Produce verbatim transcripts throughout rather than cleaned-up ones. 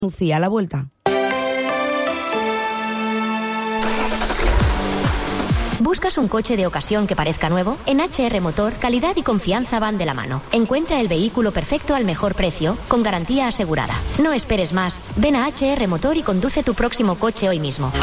Lucía, a la vuelta. ¿Buscas un coche de ocasión que parezca nuevo? En H R Motor, calidad y confianza van de la mano. Encuentra el vehículo perfecto al mejor precio, con garantía asegurada. No esperes más. Ven a H R Motor y conduce tu próximo coche hoy mismo.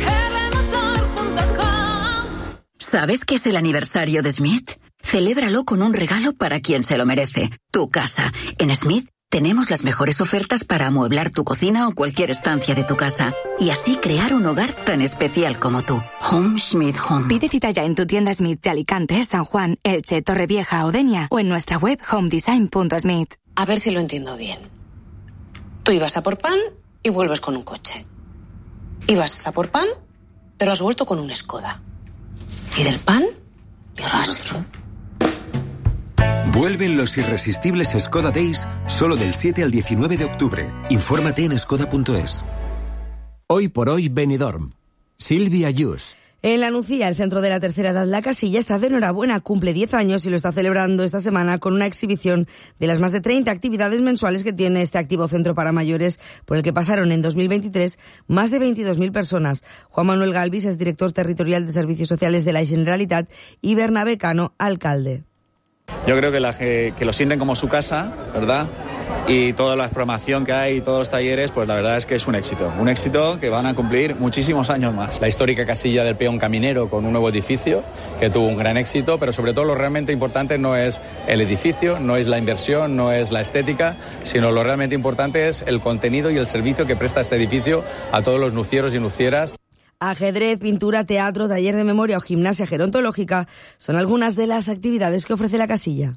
¿Sabes qué es el aniversario de Smith? Celébralo con un regalo para quien se lo merece. Tu casa. En Smith tenemos las mejores ofertas para amueblar tu cocina o cualquier estancia de tu casa. Y así crear un hogar tan especial como tú. Home Smith Home. Pide cita ya en tu tienda Smith de Alicante, San Juan, Elche, Torrevieja o Denia o en nuestra web home design punto smith. A ver si lo entiendo bien. Tú ibas a por pan y vuelves con un coche. Ibas a por pan, pero has vuelto con un Skoda. Y del pan, ni rastro. Vuelven los irresistibles Skoda Days solo del siete al diecinueve de octubre. Infórmate en skoda punto es. Hoy por hoy Benidorm. Silvia Yus. En La Nucía, el centro de la tercera edad, La Casilla, está de enhorabuena, cumple diez años y lo está celebrando esta semana con una exhibición de las más de treinta actividades mensuales que tiene este activo centro para mayores, por el que pasaron en dos mil veintitrés más de veintidós mil personas. Juan Manuel Galvis es director territorial de Servicios Sociales de la Generalitat y Bernabé Cano, alcalde. Yo creo que, la, que lo sienten como su casa, ¿verdad? Y toda la programación que hay y todos los talleres, pues la verdad es que es un éxito. Un éxito que van a cumplir muchísimos años más. La histórica casilla del peón caminero con un nuevo edificio que tuvo un gran éxito, pero sobre todo lo realmente importante no es el edificio, no es la inversión, no es la estética, sino lo realmente importante es el contenido y el servicio que presta este edificio a todos los nucieros y nucieras. Ajedrez, pintura, teatro, taller de memoria o gimnasia gerontológica son algunas de las actividades que ofrece la casilla.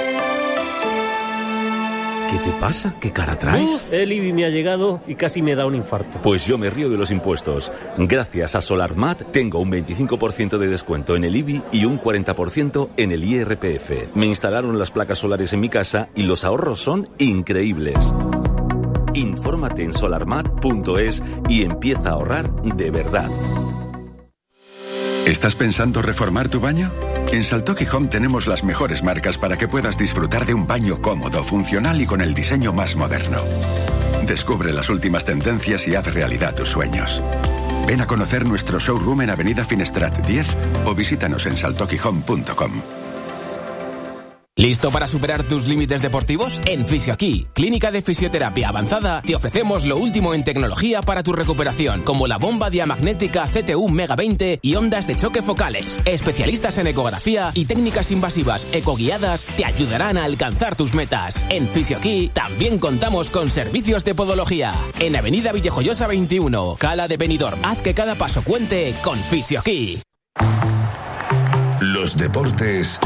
¿Qué te pasa? ¿Qué cara traes? Uh, el I B I me ha llegado y casi me da un infarto. Pues yo me río de los impuestos. Gracias a SolarMat tengo un veinticinco por ciento de descuento en el I B I y un cuarenta por ciento en el I R P F. Me instalaron las placas solares en mi casa y los ahorros son increíbles. Infórmate en solarmat punto es y empieza a ahorrar de verdad. ¿Estás pensando reformar tu baño? En Saltoki Home tenemos las mejores marcas para que puedas disfrutar de un baño cómodo, funcional y con el diseño más moderno. Descubre las últimas tendencias y haz realidad tus sueños. Ven a conocer nuestro showroom en Avenida Finestrat diez o visítanos en saltoki home punto com. ¿Listo para superar tus límites deportivos? En Fisioaquí, clínica de fisioterapia avanzada, te ofrecemos lo último en tecnología para tu recuperación, como la bomba diamagnética C T U Mega veinte y ondas de choque focales. Especialistas en ecografía y técnicas invasivas ecoguiadas te ayudarán a alcanzar tus metas. En Fisioaquí también contamos con servicios de podología. En Avenida Villajoyosa veintiuno, Cala de Benidorm. Haz que cada paso cuente con Fisioaquí. Los deportes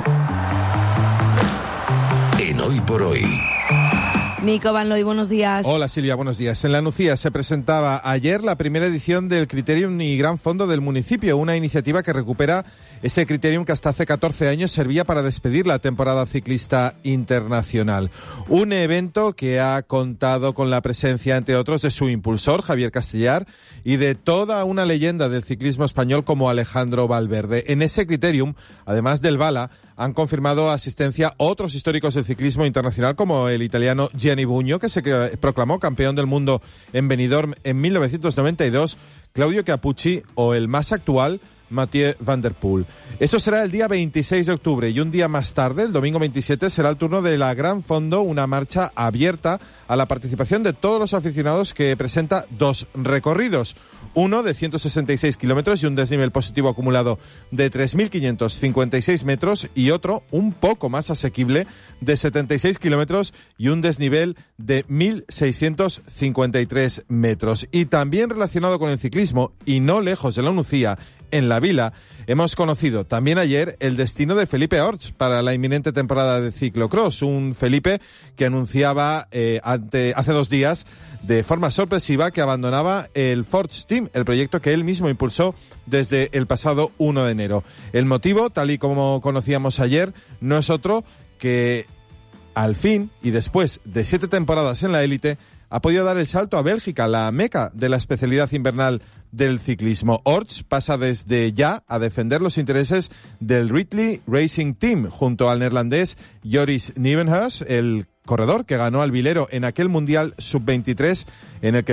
en Hoy por Hoy. Nico Van Looy, buenos días. Hola Silvia, buenos días. En La Nucía se presentaba ayer la primera edición del Criterium y Gran Fondo del municipio, una iniciativa que recupera ese criterium que hasta hace catorce años servía para despedir la temporada ciclista internacional. Un evento que ha contado con la presencia, entre otros, de su impulsor, Javier Castellar, y de toda una leyenda del ciclismo español como Alejandro Valverde. En ese criterium, además del Bala, han confirmado asistencia otros históricos del ciclismo internacional como el italiano Gianni Bugno, que se proclamó campeón del mundo en Benidorm en mil novecientos noventa y dos, Claudio Capucci o el más actual, Mathieu Van Der Poel. Eso será el día veintiséis de octubre y un día más tarde, el domingo veintisiete, será el turno de la Gran Fondo, una marcha abierta a la participación de todos los aficionados que presenta dos recorridos. Uno de ciento sesenta y seis kilómetros y un desnivel positivo acumulado de tres mil quinientos cincuenta y seis metros y otro un poco más asequible de setenta y seis kilómetros y un desnivel de mil seiscientos cincuenta y tres metros. Y también relacionado con el ciclismo y no lejos de La Nucía, en La Vila, hemos conocido también ayer el destino de Felipe Orts para la inminente temporada de ciclocross. Un Felipe que anunciaba eh, ante, hace dos días de forma sorpresiva que abandonaba el Forge Team, el proyecto que él mismo impulsó desde el pasado uno de enero. El motivo, tal y como conocíamos ayer, no es otro que al fin y después de siete temporadas en la élite ha podido dar el salto a Bélgica, la meca de la especialidad invernal del ciclismo. Orts pasa desde ya a defender los intereses del Ridley Racing Team junto al neerlandés Joris Nieuwenhuis, el corredor que ganó al Vilero en aquel Mundial sub veintitrés en el que